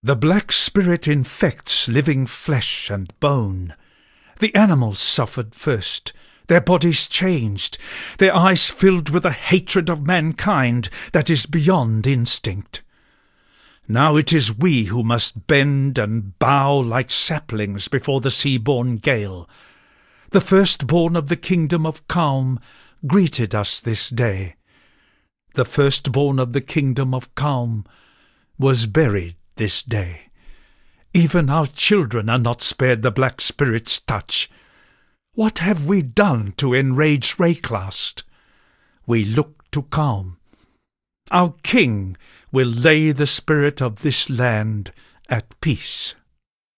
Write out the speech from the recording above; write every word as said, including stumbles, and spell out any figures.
The Black Spirit infects living flesh and bone. The animals suffered first, their bodies changed, their eyes filled with a hatred of mankind that is beyond instinct. Now it is we who must bend and bow like saplings before the sea-born gale. The firstborn of the kingdom of Calm greeted us this day. The firstborn of the kingdom of Calm was buried this day. Even our children are not spared the Black Spirit's touch. What have we done to enrage Wraeclast? We look to Calm. Our king will lay the spirit of this land at peace.